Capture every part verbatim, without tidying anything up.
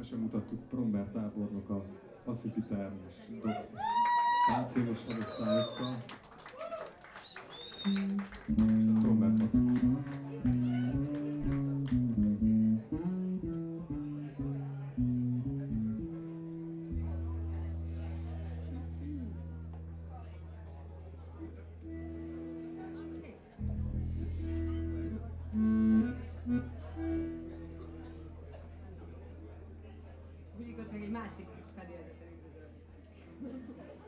Meg sem mutattuk Promber tábornok a passzipitár és dob táncélos hadosztályokkal. És a Promber patuk. Buzsikot meg egy másik fedélzeten üdvözöl.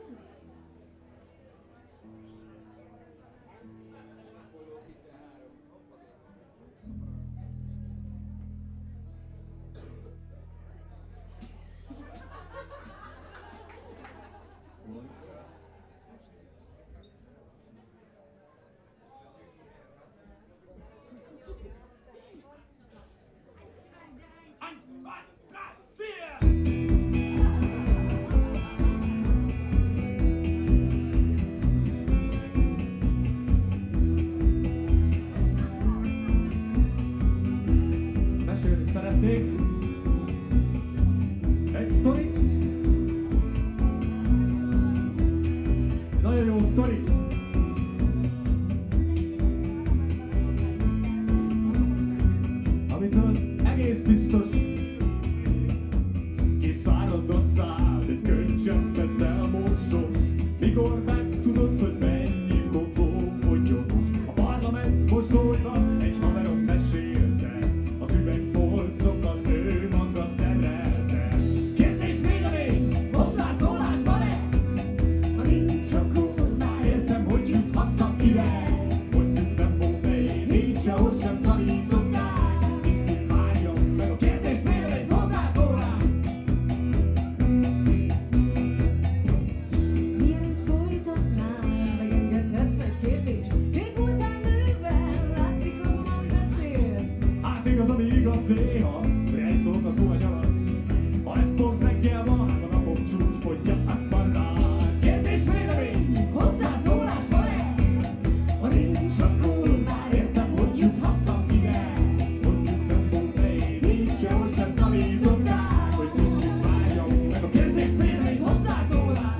Mesélni szeretnék egy sztorit. Nagyon jó sztori. Amitől egész biztos kiszárad a szád, egy könycseppet elmosolsz, mikor megtudod, hogy mennyi kokó fogyott. A parlament mosolyban egy haverom mesélte, az üvegpolcokat ő maga szerelte. Kérdés, vélemény, hozzászólás van-e? Ha nincs, akkor már értem, hogy juthattam ide. Mondjuk nem volt nehéz, így sehol sem tanítottál. Mindig várjam meg a kérdés, véleményt, hozzászólás. Mielőtt folytatnál, megengedhetsz egy kérdést. Még voltál nővel, látszik azon, ahogy beszélsz. Hát igaz, ami igaz néha, hogy egy szót az óra alatt. Ha ez pont reggel van, hát a napok csúcspontja, az van rá. Kérdés, vélemény, hozzászólás van-e? Ha nincs, akkor már értem, hogy juthattam ide. Mondjuk nem volt nehéz, így sehol sem tanították, hogy mindig várjam meg a kérdés, vélemény, hozzászólás.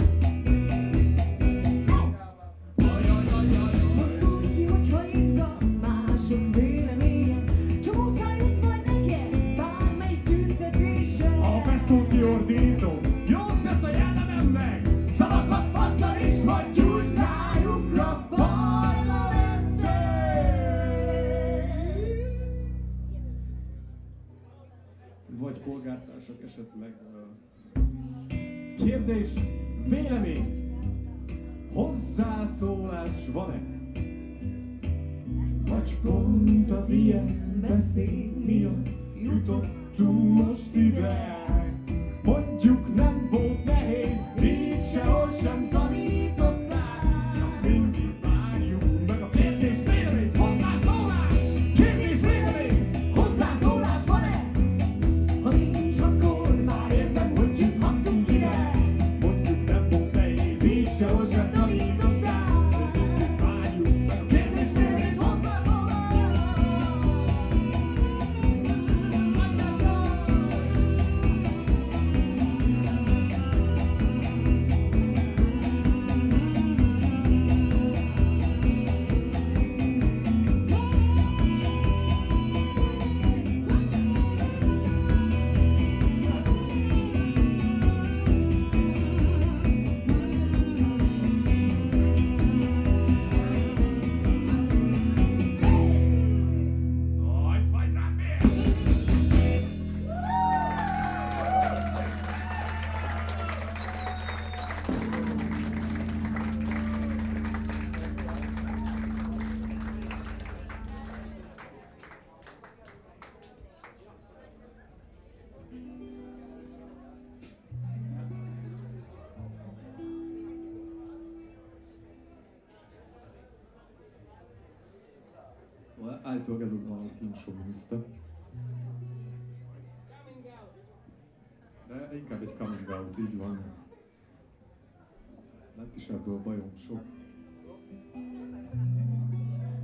Azt tudja, hogyha izgat mások véleménye, csak útra jut majd neked bármelyik tüntetése. A feszkót kiordítom, jót tesz a jellememnek. Szavazhatsz fasszal is, vagy gyújtsd rájuk a parlamentet. Vagy polgártársak esetleg. Uh... Kérdés, vélemény, hozzászólás van-e? Vagy pont az ilyen beszéd miatt jutottunk most ide? Mondjuk nem volt nehéz, így sehol sem tanították. Csak mindig várjuk meg a kérdés, vélemény, hozzászólás. Kérdés, vélemény, hozzászólás van-e? Ha nincs, akkor már értem, hogy juthattunk ide. Mondjuk nem volt nehéz, így sehol sem tanították. Mindig várjuk meg a kérdés, vélemény, hozzászólás. Eins, zwei, drei, vier! Szóval állítólag ez a kinsoviniszta. De inkább egy coming out, így van. Lett is ebből bajom sok.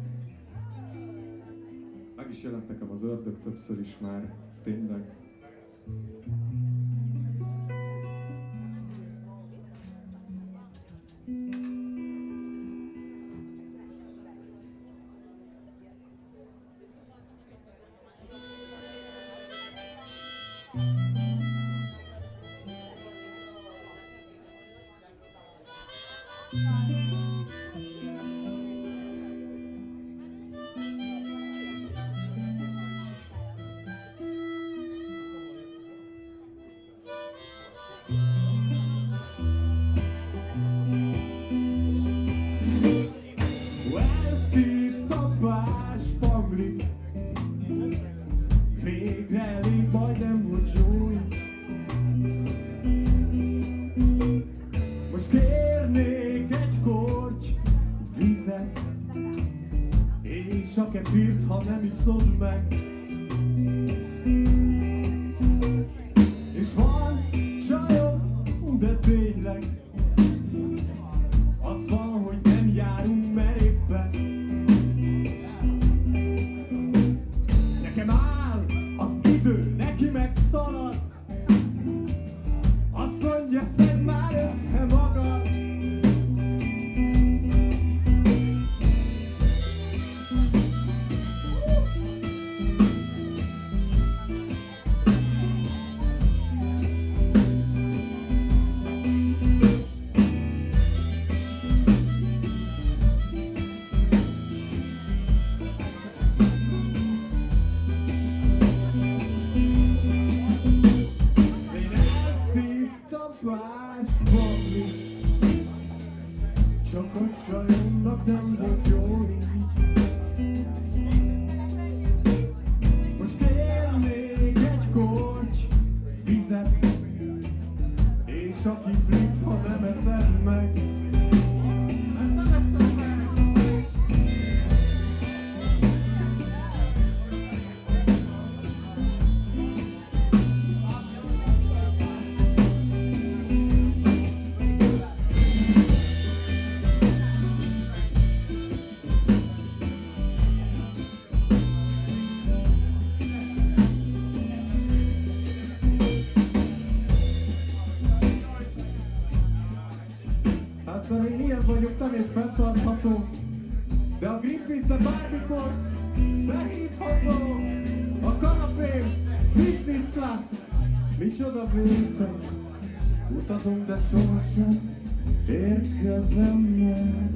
Meg is jelent nekem az ördög többször is már, tényleg. Elszívtam pár spanglit, végre elég, majdnem volt jó így. Most kérnék egy korty vizet, és a kefirt, ha nem iszod meg. És van csajom, de tényleg az van, hogy nem járunk meréppen. Nekem áll az idő, neki meg szalad. Azt mondja, szedd már össze magad. Csak a csajomnak nem volt jó így. Most kérnék egy korty vizet, és a kiflit, ha nem eszed meg. Nem eszed meg! Hát én ilyen vagyok, nem én fenntartható, de a Greenpeace-be bármikor behívható. A kanapém business class, micsoda vétel, utazunk, de sohasem érkezem meg.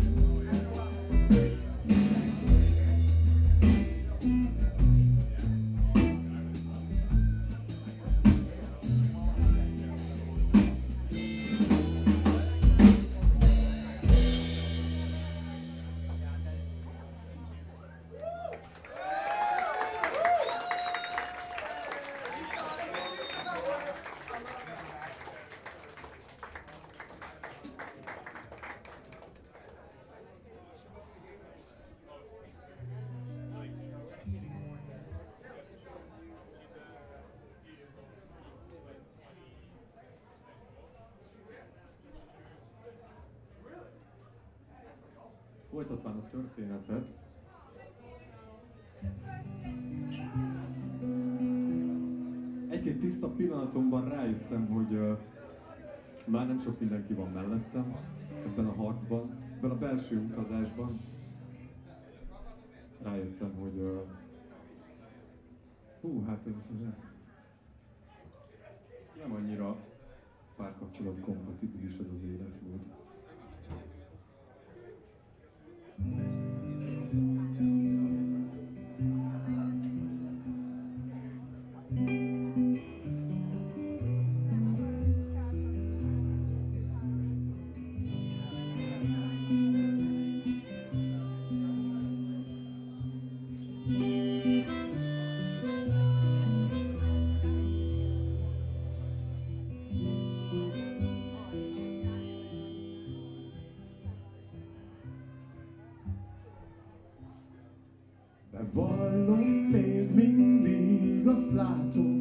Folytatván a történetet, egy-két tiszta pillanatomban rájöttem, hogy uh, már nem sok mindenki van mellettem ebben a harcban, ebben a belső utazásban. Rájöttem, hogy uh, hú, hát ez uh, nem annyira párkapcsolat kompatibilis ez az életmód. Bevallom, még mindig azt látom,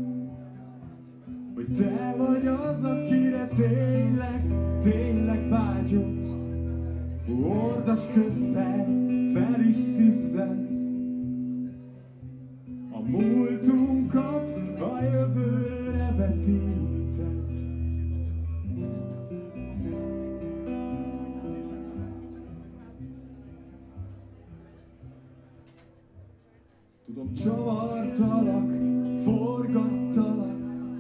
hogy te vagy az, akire tényleg, tényleg vágyom. Ordas közel fel is sziszensz, a A múltunkat a jövőre vetíted. Tudom, csavartalak, forgattalak,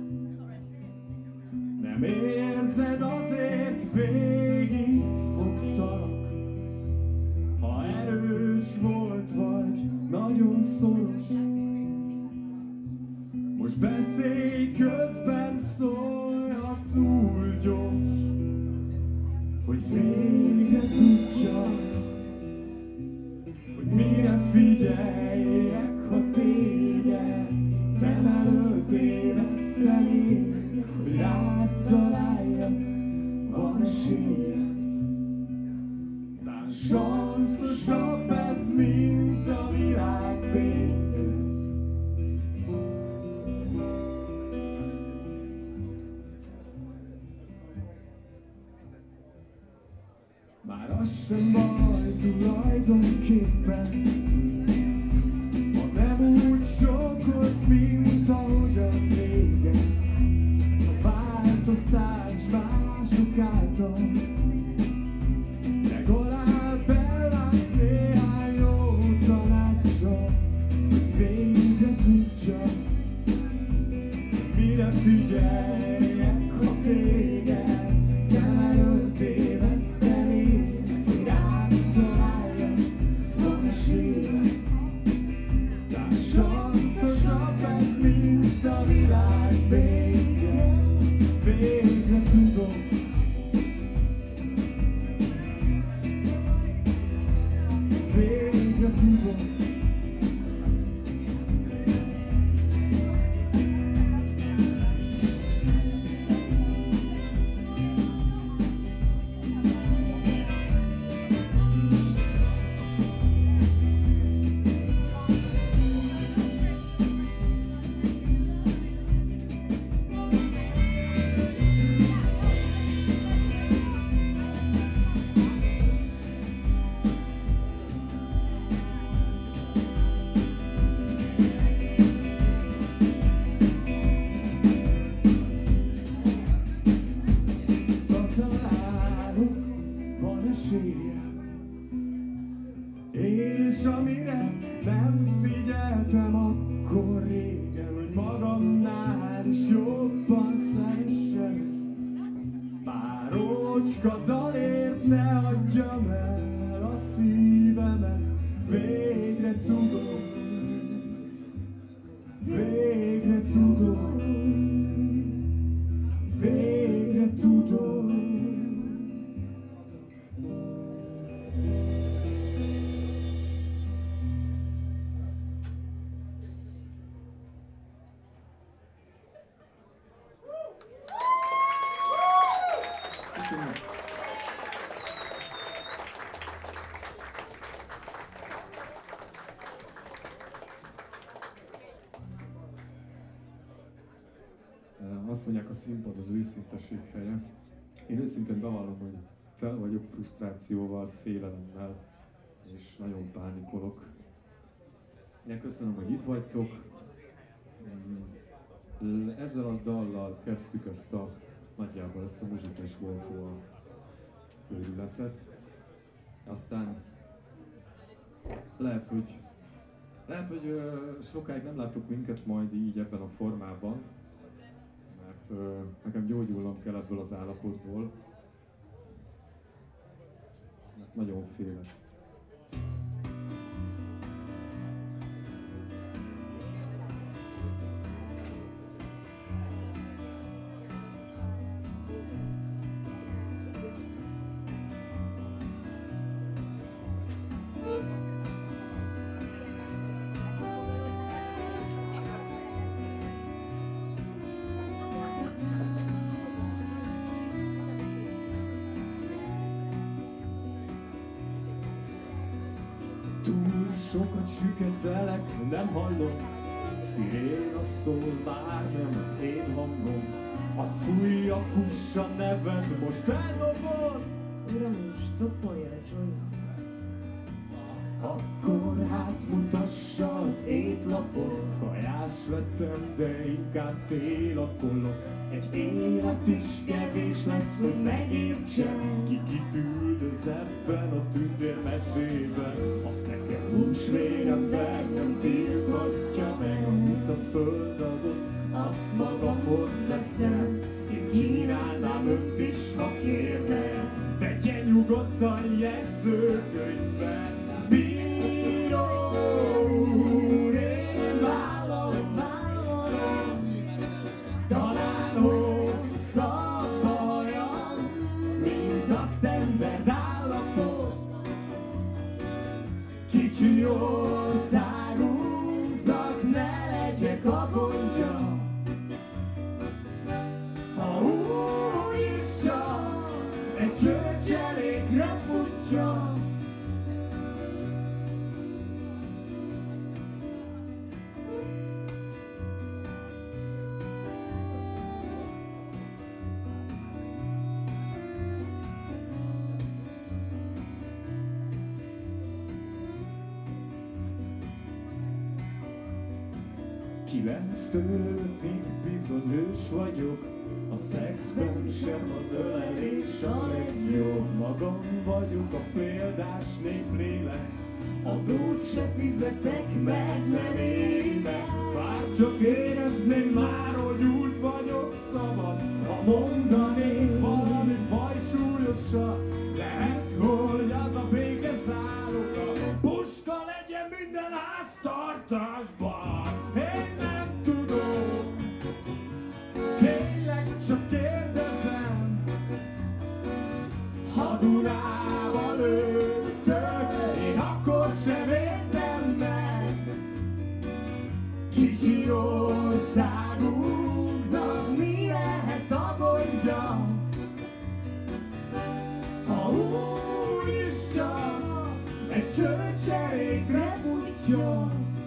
nem érzed, azért végig fogtalak. Ha erős volt vagy, nagyon szoros, most beszélj közben, szólj, ha túl gyors, hogy végre tudja, hogy mire figyeljek, ha téged szem előtt éveszteni, hogy rád találjak, van esélye. Tán sanszosabb ez, mint a világ vége. Már az sem baj tulajdonképpen, ha nem úgy sokkolsz, mint ahogyan régen. Ha változtál s mások által, legalább ellátsz néhány jó tanácssal, hogy végre tudja, mire figyeljek, ha téged szem előtt éveszteni, hogy rád találjak, van esélye. Társasszosabb ez, mint a világ vége. Végre tudom, végre tudom. És amire nem figyeltem akkor régen, hogy magamnál is jobban szeressek. Párócska dalért ne adjam el a szívemet, végre tudom, végre tudom, végre tudom. Azt mondják, a színpad az őszinteség helye. Én őszintén bevallom, hogy fel vagyok frusztrációval, félelemmel, és nagyon pánikolok. Én köszönöm, hogy itt vagytok. Ezzel a dallal kezdtük ezt a, nagyjából ezt a muzsikás voltóa őrületet. Aztán lehet, hogy, lehet, hogy sokáig nem láttuk minket majd így ebben a formában, mert nekem gyógyulnom kell ebből az állapotból, mert nagyon félek. Túl sokat süketelek, nem hallom, sziréna szól, már nem az én hangom. Azt fújja, kussa neved, most eldobod. Uram, stoppolja le Joyot. Akkor hát mutassa az étlapot, ha Más vettem, de inkább tél a kollok. Egy élet is kevés lesz, hogy megértsem. Ki kit üldöz ebben a tündérmesében. Azt nekem nincs végem, meg nem tilthatja meg. Amit a föld adott, azt magamhoz veszem. Én kínálnám önt is, ha kérne ezt. Vegye nyugodtan jegyzőkönyvbe. Bíró úr, én vállalom, vállalom. Talán hosszabb a hajam, mint a standard állapot. Kicsi országunknak ne legyek a gondja. Ha úgy is csak egy csőcselékre futja. Kilenctől ötig bizony hős vagyok. A szexben sem az ölelés a legjobb. Magam vagyok a példás néplélek. Adót se fizetek meg, nem éri meg. Bár csak érezném már, hogy úgy vagyok szabad. Ha mondanék valami bajsúlyosat, lehet, hogy az a béke záloga. Puska legyen minden háztartásban. Én nem tudom, tényleg csak kérdezem. Ha Dunával lőttök, én akkor sem értem meg. Kicsi országunknak mi lehet a gondja? Ha úgy is csak egy csőcserékre futja.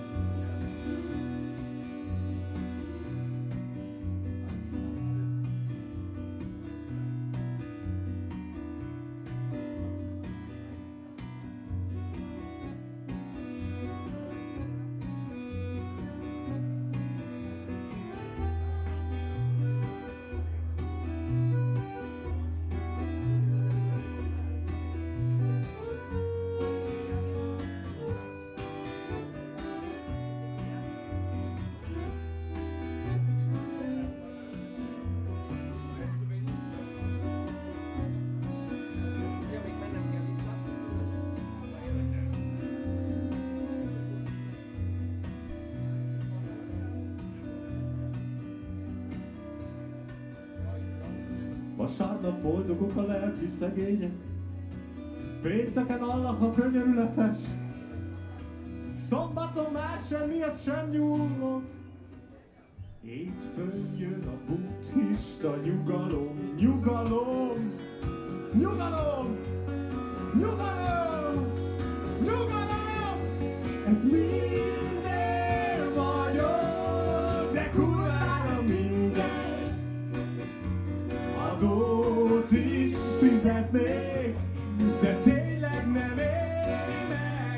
Vasárnap boldogok a lelki szegények, pénteken Allah a könyörületes, szombaton már semmihez sem nyúlok. Hétfőn jön a buddhista nyugalom, nyugalom, nyugalom, nyugalom, nyugalom. Ez minden vagyok, de kurvára mindegy. Adót is fizetnék, de tényleg nem éri meg.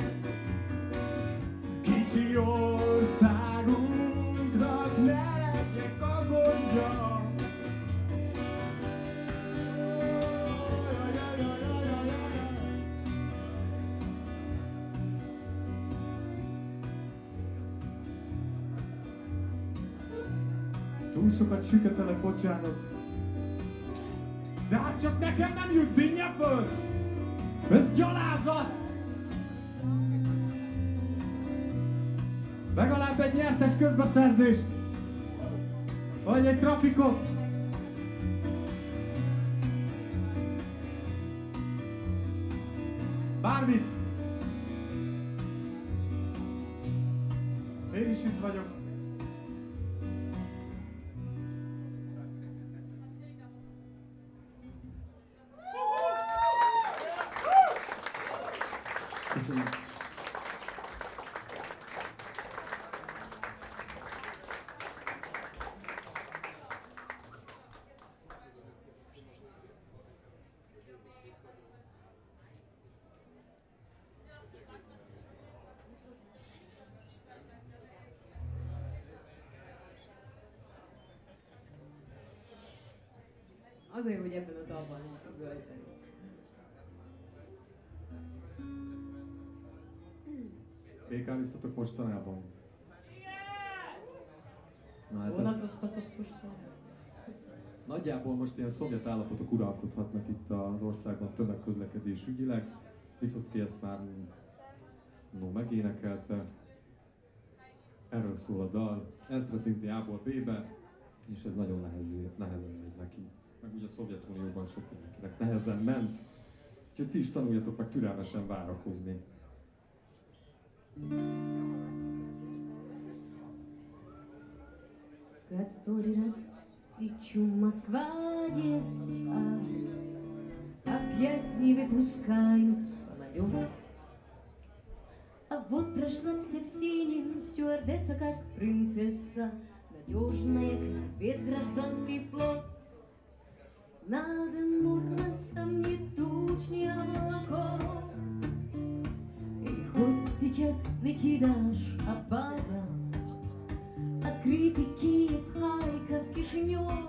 Kicsi országunknak ne legyek a gondja. Túl sokat süketelek, bocsánat. De hát csak nekem nem jut dinnyeföld! Ez gyalázat! Legalább egy nyertes közbeszerzést! Vagy egy trafikot! Bármit! Én is itt vagyok. Köszönöm. Azért, hogy ebben a dalban nem tud ölteni. Békáliztatok mostanában? Na, hát ez Vonatoztatok mostanában? nagyjából most ilyen szovjet állapotok uralkodhatnak itt az országban tömegközlekedés ügyileg. Viszocki ezt már no, megénekelte. Erről szól a dal. Ezredinti A-ból B-be, és ez nagyon nehezé, nehezen megy neki. Meg ugye a Szovjetunióban sok mindenkinek nehezen ment. Úgyhogy ti is tanuljatok meg türelmesen várakozni. Который раз лечу Москва, Одесса, опять не выпускают самолет. А вот прошла вся в синем стюардесса, как принцесса, надежная, как весь гражданский флот. Над Мурманском не туч, ни облаков. И хоть сейчас летит аж Абада, открытый Киев, Харьков, Кишинев.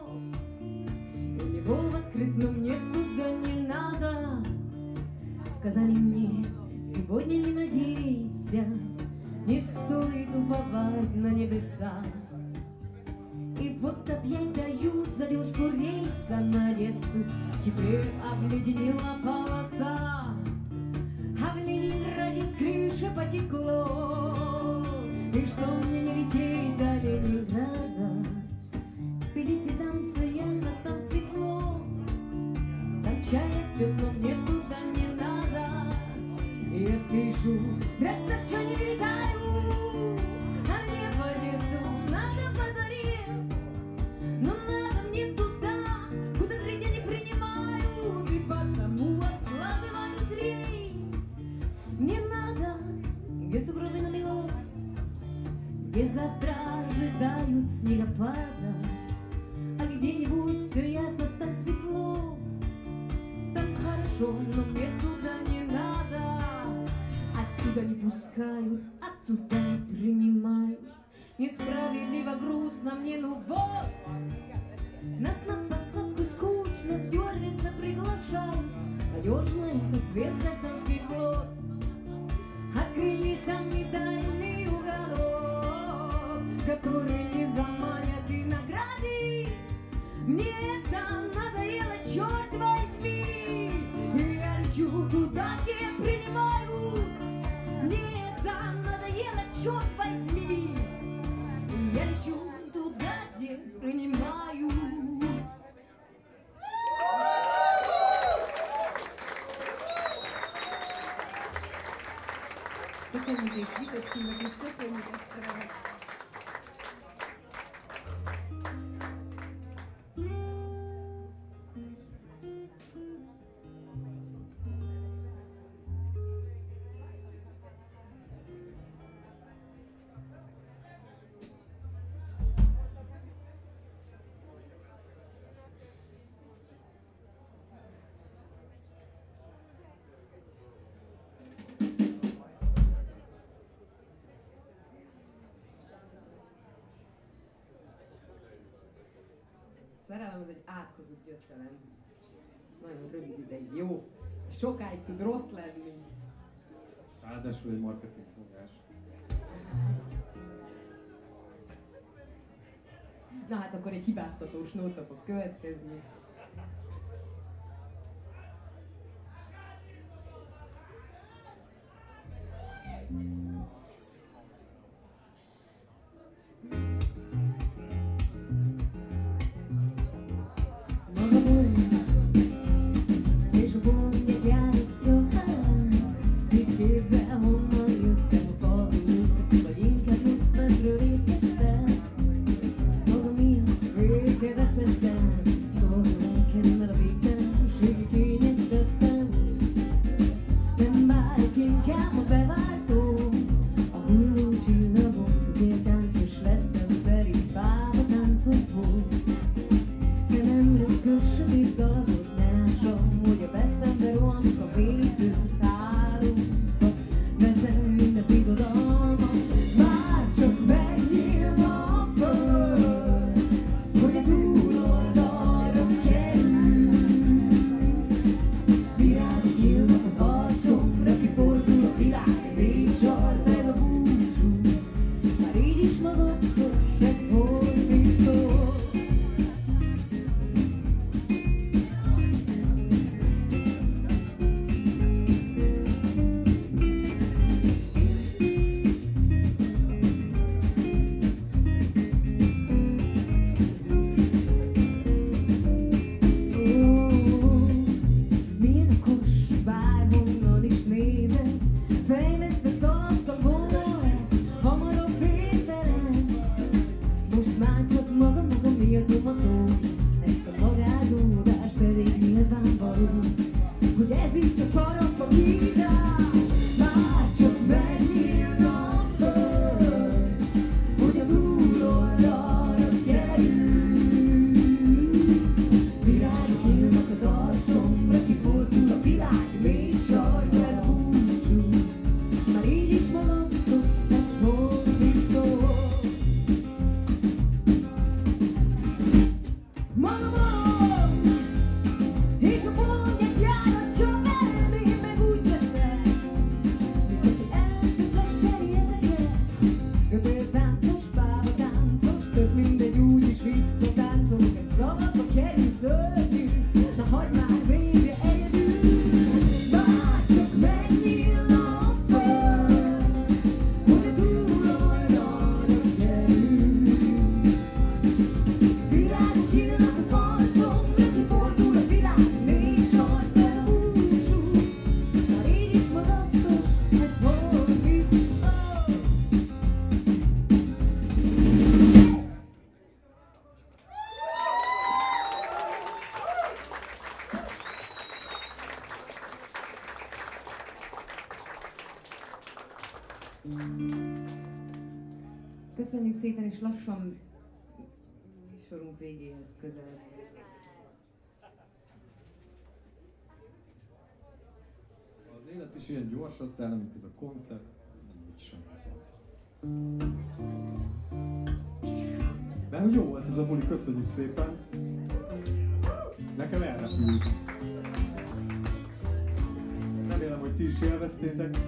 У него в открытом мне туда не надо. Сказали мне, сегодня не надейся, не стоит уповать на небеса. И вот опять дают задержку рейса на Одессу. Теперь обледенела полоса, а в Ленинграде с крыши потекло. И что мне не лететь до Ленинграда? В Тбилиси там все ясно, там светло. Там чай растет, но мне туда не надо. Я спешу, ростовчан не летаю, а мне в Одессу надо позарез. Но надо мне туда, куда три дня не принимают, и потому откладывают рейс. Мне надо, где сугробы намело, где завтра ожидают снегопада, а где-нибудь все ясно, там светло, там хорошо, но мне туда не надо. Отсюда не пускают, оттуда не принимают. Несправедливо грустно мне, ну вот. Нас на посадку скучно стюардесса приглашают. Надежная, как весь гражданский флот. Открыли самый дальний уголок, который не заманят и награды. Мне это надоело, черт возьми. И я лечу туда, где принимают. Мне это надоело, черт возьми. И я лечу туда, где принимают. Köszönjük és Viszockinak is, köszönjük ezt a remet. Szerelem az egy átkozott gyötrelem. Nagyon rövid ideig jó. Sokáig tud rossz lenni. Ráadásul egy marketing fogás. Na hát akkor egy hibáztatós nóta fog következni. Hogy a túloldalra kerül. magasztos, ez hol biztos. Köszönjük szépen, és lassan műsorunk végéhez közel. Az élet is ilyen gyorsan tele, mint ez a koncert, nem úgy sem. De hogy jó volt ez a buli, köszönjük szépen. Nekem elrepült. Remélem, hogy ti is élveztétek.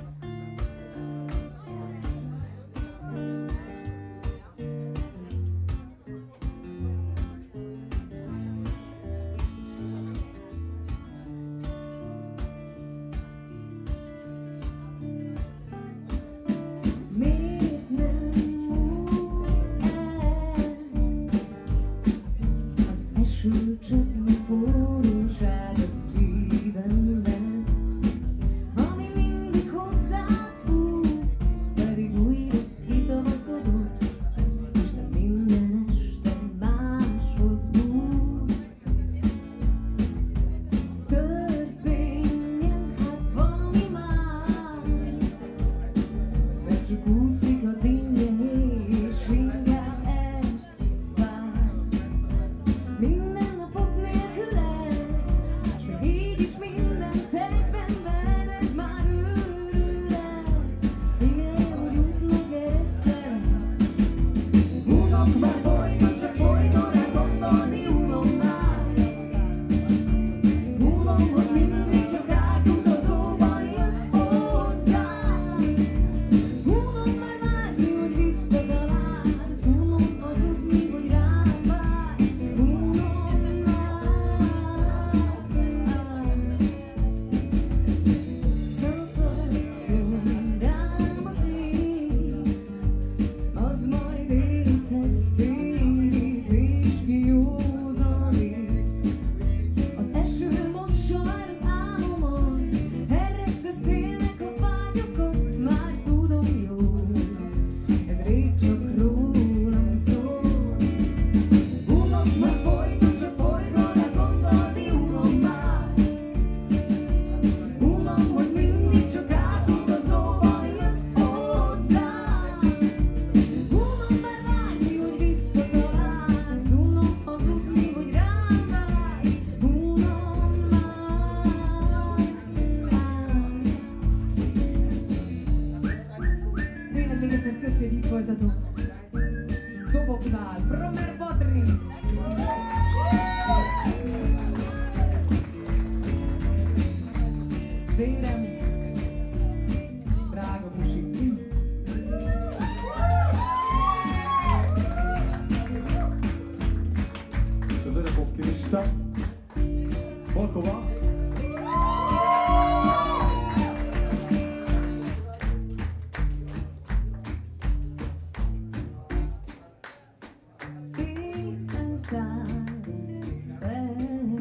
szállt be.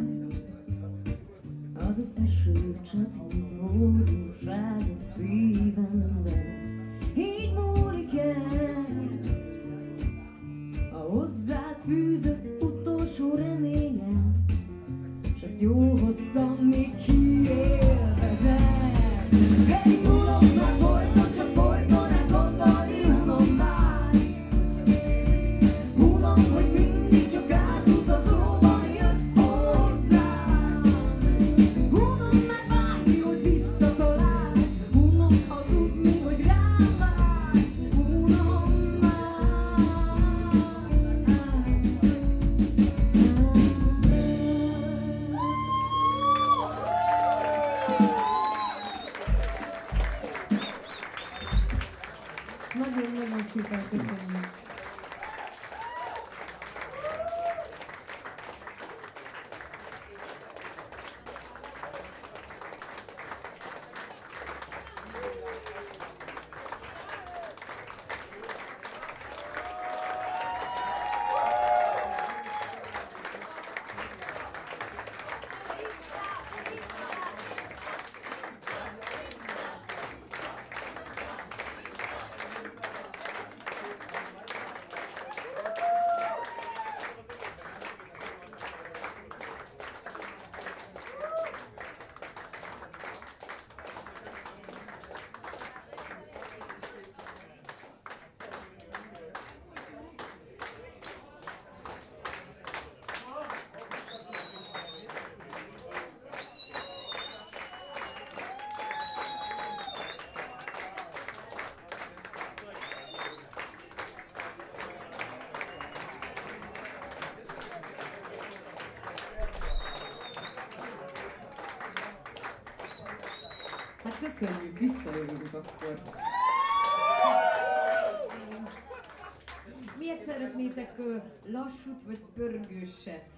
Az az eső csapni forróság a szívemben. Így múlik el a hozzád fűzött utolsó reményem, s ezt jó hosszan még kiélvezem. Egy múlok már folyton, csak folyton elkapani unom már. Unom, hogy mindig csak átutazóban jössz hozzám. Unom már várni, hogy visszatalálsz. Unom hazudni, hogy rám vársz. Unom már. Nagyon-nagyon szépen köszönjük. Hát köszönjük, visszajövünk akkor. Miért szeretnétek ö, lassút vagy pörgőset?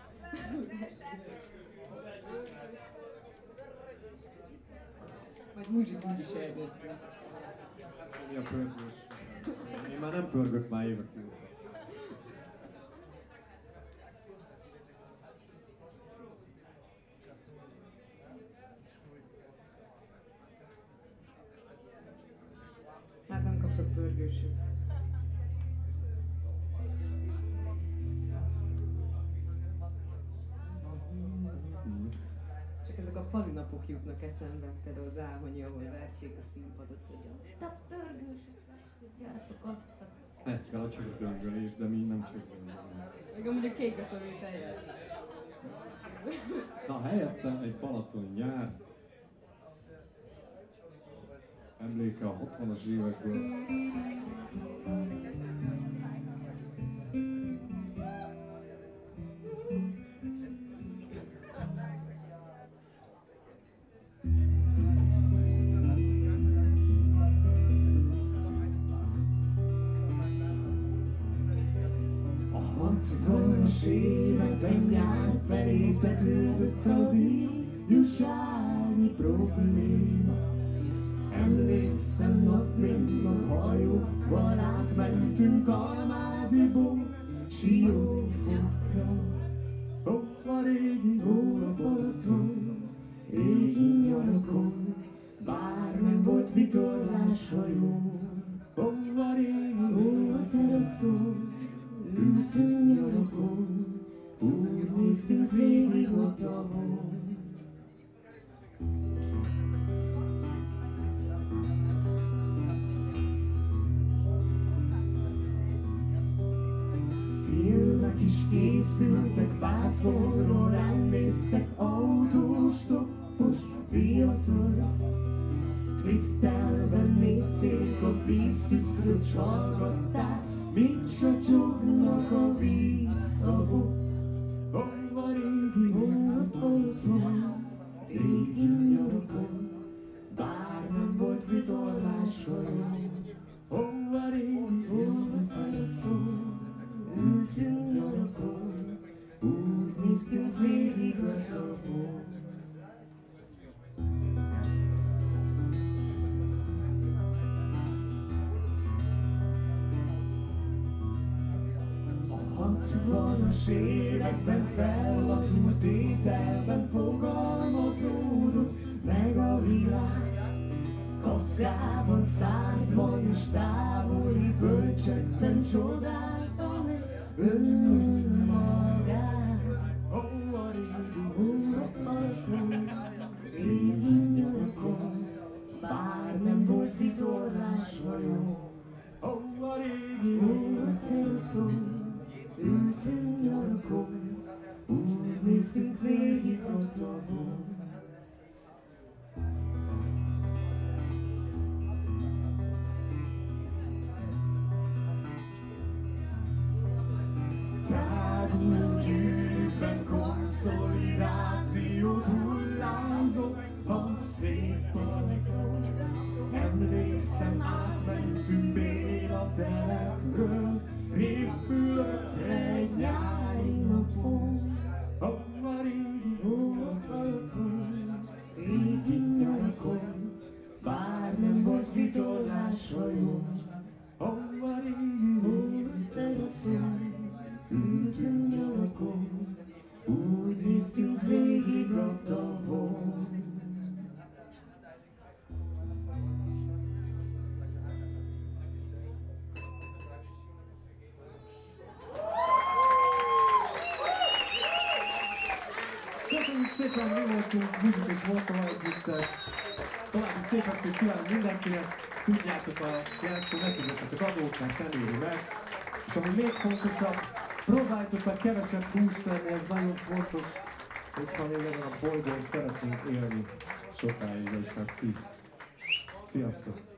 Vagy muzsik úgyis eldöntünk. Mi a pörgős? Én már nem pörgök már évek óta. Hát nem kaptok pörgőset. Csak ezek a falunapok jutnak eszembe, például az Áhonyi, ahol verték a színpadot, hogy a te pörgőset, tudjátok azt a... Ez kell a csökkdöngölés, de mi nem csökkdöngölünk. Meg amúgy a kék a szavét eljátsz. Na helyette egy balatoni nyár. Emléke a hatvanas évekből. A hatvanas években nyár felé tetőzött az ifjúsági probléma. Emlékszem nap, mint a hajókkal átmentünk Almádiból, Siófokra. Ó, a régi hó a Balaton, régi nyarakon, bár nem volt vitorlás hajó. Ó, a régi hó a teraszon, ültünk nyarakon, úgy néztünk végig a tavon. Filmek is készültek, vászonról ránk néztek, autós, toppos, fiatal. Twisztelve nézték a víztükröt, s hallgatták, mit csacsognak a vízszavok. Hol van régi volt Balaton, régi nyarakon, bár nem volt vitorlás hajó. Hol van régi hol a teraszon, ültünk nyarakon, úgy néztünk végig a tavon. hatvanas években fellazult ételben fogalmazódott meg a világ. Kafkában, Szájtban és távoli bölcsekben csodálta meg önmagát. Ó, a régi hónapalszon, régi nyarakon, bár nem volt vitorlás hajó. Ó, a régi hónapalszon, ültünk nyarakon, úgy néztünk végig a tavon. Táguló gyűrűkben konszolidációt hullámzott a szép ajtón. Emlékszem, átmentünk Béla telepről, Révfülöpre egy nyári napon. Ó, a régi hónapalaton, régi nyarakon, bár nem volt vitorlás hajó. Ó, a régi hónapalszon, ültünk nyarakon, úgy néztünk végig a tavon. Köszönjük szépen, mi voltunk Muzsik és Morkova együttes. További szép estét kívánunk mindenkinek. Tudjátok, a jelszó ne fizessetek adót, mert nem éri meg. És ami még fontosabb, próbáljátok meg kevesebb húst tenni, ez nagyon fontos, hogyha még ezen a bolygón szeretnénk élni sokáig, és hát ti. Sziasztok!